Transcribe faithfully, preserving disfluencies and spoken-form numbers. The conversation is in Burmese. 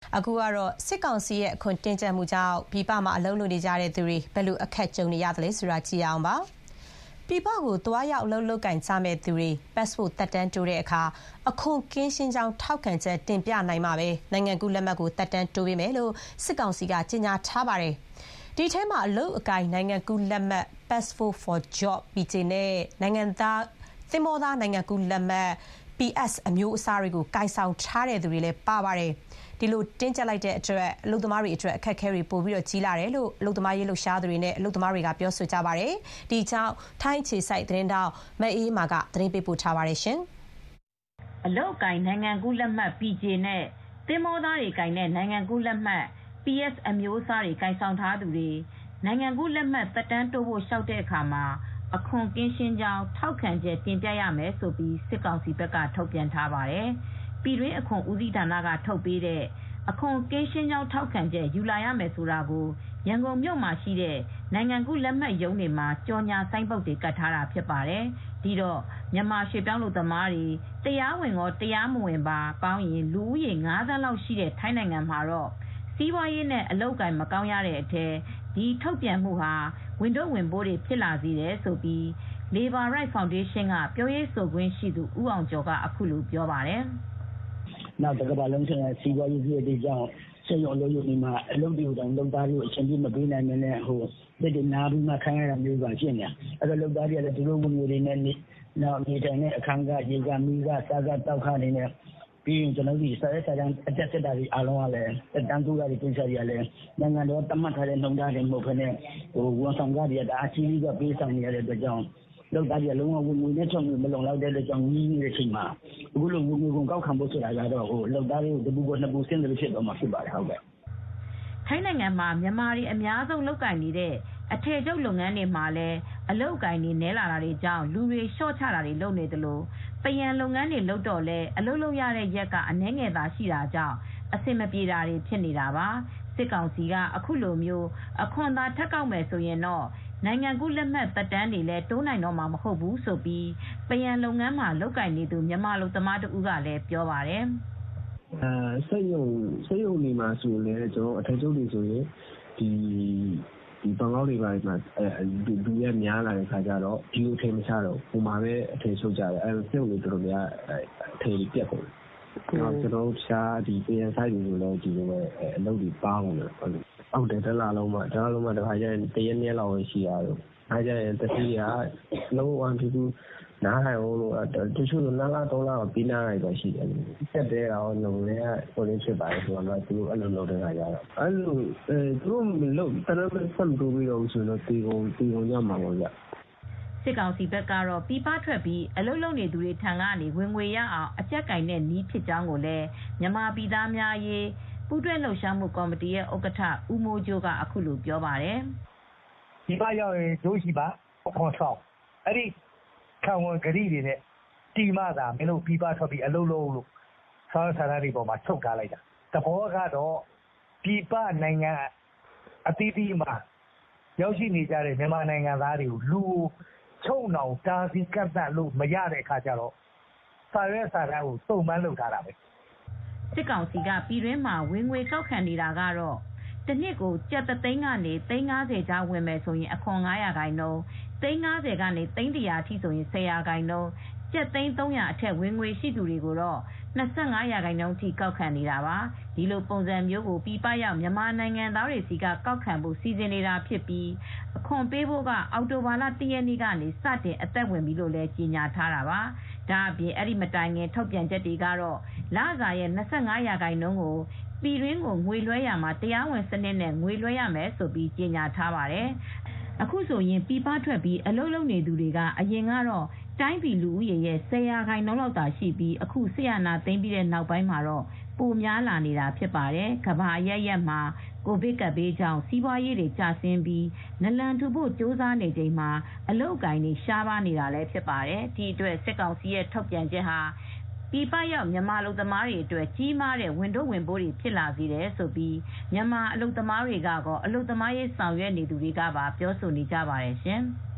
အခုကတော့စစ်ကောင်စီရဲ့အခွန်တင်းကျပ်မှုကြောင့်ပြည်ပမှာအလုပ်လုပ်နေကြတဲ့သူတွေဘယ်လိုအခက်ကြုံနေရသလဲဆိုတာကြည့်ရအောင်ပါပြည်ပကိုသွားရောက်အလုပ်လုပ်ကင်ကြမဲ့သူတွေ passport တက်တန်းတိုးတဲ့အခါအခွန်ကင်းရှင်းကြောင်းထောက်ခံချက်တင်ပြနိုင်မှာပဲနိုင်ငံကူးလက်မှတ်ကိုတက်တန်းတိုးပေးမယ်လို့စစ်ကောင်စီကကြေညာထားပါတယ်ဒီထဲမှာအလုပ်အကိုင်နိုင်ငံကူးလက်မှတ် passport for job ပီ ဂျေ နဲ့နိုင်ငံသားသင်္ဘောသားနိုင်ငံကူးလက်မှတ် ပီ အက်စ် အမျိုးအစားတွေကိုကိုင်ဆောင်ထားတဲ့သူတွေလည်းပါပါတယ်ဒီလိုတင်းကျပ်လိုက်တဲ့အတွက်အလုပ်သမားတွေအတွက်အခက်အခဲတွေပိုပြီးတော့ကြီးလာတယ်လို့အလုပ်သမားရေးလှုပ်ရှားသူတွေနဲ့အလုပ်သမားတွေကပြောဆိုကြပါတယ်ဒီကြောင့်ထိုင်းခြေစိုက်သတင်းတောက်မအေးမာကသတင်းပေးပို့ထားပါတယ်ရှင်အလုပ်ကိုင်နိုင်ငံကူးလက်မှတ် ပီ ဂျေ နဲ့သင်္ဘောသားတွေကိုင်တဲ့နိုင်ငံကူးလက်မှတ် ပီ အက်စ် အမျိုးအစားတွေကိုင်ဆောင်ထားသူတွေနိုင်ငံကူးလက်မှတ်သက်တမ်းတိုးဖို့လျှောက်တဲ့အခါမှာအခွန်ကင်းရှင်းကြောင်းထောက်ခံချက်တင်ပြရမယ်လို့စစ်ကောင်စီဘက်ကထုတ်ပြန်ထားပါတယ်။ပြည်တွင်းအခွန်ဦးစီးဌာနကထုတ်ပေးတဲ့အခွန်ကင်းရှင်းကြောင်းထောက်ခံချက်ယူလာရမယ်ဆိုတာကိုရန်ကုန်မြို့မှာရှိတဲ့နိုင်ငံကူးလက်မှတ်ရုံးတွေမှာကြော်ညာဆိုင်းပုဒ်တွေကတ်ထားတာဖြစ်ပါတယ်။ဒီတော့မြန်မာရွှေပြောင်းလုပ်သမားတွေတရားဝင်ရောတရားမဝင်ပါပေါင်းရင်လူဦးရေငါးသန်းလောက်ရှိတဲ့ထိုင်းနိုင်ငံမှာတော့စီးပွားရေးနဲ့အလုပ်အကိုင်မကောင်းရတဲ့အထက်ဒီထုတ်ပြန်မှုဟာဝန်ထုတ်ဝန်ပိုးတွေဖြစ်လာစေတယ်လို့ Labor Right Foundation ကပြောရေးဆိုခွင့်ရှိသူဦးအောင်ကျော်ကအခုလိုပြောပါတယ်။နောက်တစ်ကမ္ဘာလုံးဆိုင်ရာစီးပွားရေးပြည်တွေကြောင့်စက်ရုံအလုပ်ရုံတွေမှာအလုပ်တွေကိုတောင်လုပ်သားတွေကိုအချိန်ပြည့်မပေးနိုင်တဲ့ဟိုလက်တွေနားပြီးမှခိုင်းရတာမျိုးပါဖြစ်နေ။အဲ့တော့လုပ်သားတွေကလည်းသူတို့ဝင်ငွေတွေနဲ့နောက်နေထိုင်တဲ့အခန်းကရေကမီးကစားကတောက်ခနေနဲ့ပြီးရင်ကျွန်တော်တို့စာရေးစာတမ်းအတက်တက်တာတွေအားလုံးကလည်းတန်းတူတာတွေပြင်ချရလဲနိုင်ငံတော်တတ်မှတ်ထားတဲ့နှုံသားတွေမဟုတ်ဘဲနဲ့ဟိုဝန်ဆောင်ကားတွေကတအားကြီးကြီးကပေးဆောင်နေရတဲ့အတွက်ကြောင့်လောက်သားကြီးလုံးဝဝင်ငွေနဲ့ချုံငွေမလုံလောက်တဲ့အတွက်ကြောင့်ကြီးကြီးတဲ့အချိန်မှာအခုလိုဝင်ငွေကုန်ကောက်ခံဖို့ဆိုတာကတော့ဟိုလောက်သားတွေကိုတပူပေါ်နှစ်ပူဆင်းတယ်ဖြစ်တော့မှဖြစ်ပါတယ်ဟုတ်ကဲ့ထိုင်းနိုင်ငံမှာမြန်မာတွေအများဆုံးလုပ်ကိုင်နေတဲ့အထည်ချုပ်လုပ်ငန်းတွေမှာလည်းအလုပ်အကိုင်တွေနည်းလာတာတွေကြောင့်လူတွေလျှော့ချတာတွေလုပ်နေသလိုပယံလုပ်ငန်းတွေလုပ်တော့လဲအလုပ်လုပ်ရတဲ့ရက်ကအနည်းငယ်သာရှိတာကြောင့်အဆင်မပြေတာတွေဖြစ်နေတာပါစစ်ကောင်စီကအခုလိုမျိုးအခွန်သာထပ်ကောက်မယ်ဆိုရင်တော့နိုင်ငံကူးလက်မှတ်သက်တမ်းတွေလည်းတိုးနိုင်တော့မှာမဟုတ်ဘူးဆိုပြီးပယံလုပ်ငန်းမှာလုပ်ကိုင်နေသူမြန်မာလူသမားတဦးကလည်းပြောပါတယ်အဲစက်ရုံစက်ရုံတွေမှာဆိုလည်းကျွန်တော်အထည်ချုပ်တွေဆိုရင်ဒီဒီဘန်ကောက်တွေပါမှာအဲလူလူရများလာတဲ့ခါကျတော့ဒီလိုထင်မချတော့ဟိုမှာပဲအထည်ချုပ်ကြတယ်အဲစက်ရုံတွေတော်တော်များအထည်တွေပြတ်ကုန်တယ်ကျွန်တော်တို့ရှားဒီပယံဆိုင်တွေလို့လည်းဒီလိုပဲအလုပ်တွေပါအောင်လို့ဟုတ်တယ်တလားလုံးမှာတလားလုံးမှာတစ်ခါကျရင်တရက်နေ့လောက်ပဲရှိရတော့အားကြရင်တတိယလုံးဝသူသူနားဟိုင်လို့တချို့နားလာတော့လာပြီးနားလိုက်တော့ရှိတယ်ဆက်တဲ့တော့လုံးလေးကဟိုလေးဖြစ်ပါတယ်ဆိုတော့သူအဲ့လိုလုပ်တဲ့ခါကျတော့အဲ့လိုအဲသူတို့လုပ်တရမဆက်တူပြီးတော့ဆိုတော့တီကုန်တီကုန်ရမှာပေါ့ဗျစစ်ကောင်စီဘက်ကတော့ပြပထွက်ပြီးအလုတ်လုံနေသူတွေထံကနေဝင်ငွေရအောင်အကြက်ကင်တဲ့နီးဖြစ်ကြောင်းကိုလည်းမြန်မာပြည်သားများရေးပူးတွဲလှုပ်ရှားမှုကော်မတီရဲ့ဥက္ကဋ္ဌဦးမိုးကျိုးကအခုလိုပြောပါတယ်ဒီပရောက်ရင်ဒိုးရှိပါအခွန်ဆောင်အဲ့ဒီခံဝန်ဂရိတွေနဲ့တီမသာမင်းတို့ပြပထွက်ပြီးအလုတ်လုံလို့ဆောင်းဆန္ဒတွေပေါ်မှာထုတ်ထားလိုက်တာတဘောကတော့ပြပနိုင်ငံအသီးသီးမှာရောက်ရှိနေကြတဲ့မြန်မာနိုင်ငံသားတွေကိုလူချုံနှောင်တားဆီးကတ်သက်လို့မရတဲ့အခါကျတော့စာရွက်စာတမ်းကိုစုံမန်းလုပ်ထားတာပဲစစ်ကောင်စီကပြည်တွင်းမှာဝင်ငွေကောက်ခံနေတာကတော့တစ်နှစ်ကိုကျပ်သိန်းကနေသိန်းငါးဆယ်ကြားဝင်မယ်ဆိုရင်အခွန်ငါးရာခိုင်နှုန်းသိန်းငါးဆယ်ကနေသိန်းတစ်ရာအထိဆိုရင်ဆယ်ရာခိုင်နှုန်းကျပ်သိန်းသုံးရာအထက်ဝင်ငွေရှိသူတွေကိုတော့၂၅ရာခိုင်နှုန်းထိကောက်ခံနေတာပါဒီလိုပုံစံမျိုးကိုပြည်ပရောက်မြန်မာနိုင်ငံသားတွေစီကကောက်ခံဖို့စီစဉ်နေတာဖြစ်ပြီးအခွန်ပေးဖို့ကအောက်တိုဘာလ၁ရက်နေ့ကနေစတင်အသက်ဝင်ပြီလို့လည်းကြေညာထားတာပါဒါအပြင်အဲ့ဒီမတိုင်ခင်ထုတ်ပြန်ချက်တွေကတော့လစာရဲ့၂၅ရာခိုင်နှုန်းကိုပြည်တွင်းကိုငွေလွှဲရမှာတရားဝင်စနစ်နဲ့ငွေလွှဲရမယ်ဆိုပြီးကြေညာထားပါတယ်အခုဆိုရင်ပြည်ပထွက်ပြီးအလုပ်လုပ်နေသူတွေကအရင်ကတော့တိုင်းပြည်လူဦးရေရဲ့ဆယ်ရာခိုင်နှုန်းလောက်သာရှိပြီးအခုဆရာနာသိမ်းပြီးတဲ့နောက်ပိုင်းမှာတော့ပိုများလာနေတာဖြစ်ပါတယ်။ကမ္ဘာအရပ်ရပ်မှာကိုဗစ်ကပ်ဘေးကြောင့်စီးပွားရေးတွေကျဆင်းပြီးနလန်ထူဖို့ကြိုးစားနေချိန်မှာအလုပ်အကိုင်တွေရှားပါးနေတာလည်းဖြစ်ပါတယ်။ဒီအတွက်စစ်ကောင်စီရဲ့ထုတ်ပြန်ချက်ဟာပြည်ပရောက်မြန်မာအလုပ်သမားတွေအတွက်ကြီးမားတဲ့ဝန်ထုတ်ဝန်ပိုးတွေဖြစ်လာစေတယ်ဆိုပြီးမြန်မာအလုပ်သမားတွေကကောအလုပ်သမားရေးဆောင်ရွက်နေသူတွေကပါပြောဆိုနေကြပါတယ်ရှင်။